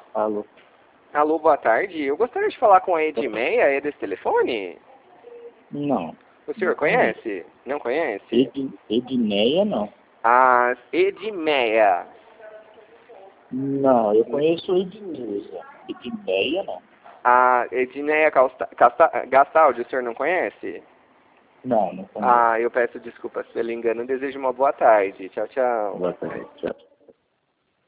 Alô? Alô, boa tarde. Eu gostaria de falar com a Edmeia, é desse telefone? Não, O não senhor conheço. conhece? Não conhece? Edneia, não. A Edmeia. Não, eu conheço Ednilza. Edneia, não. A Edneia Gastaldi, o senhor não conhece? Não, não conheço. Ah, eu peço desculpas pelo engano. Desejo uma boa tarde. Tchau, tchau. Boa tarde, tchau.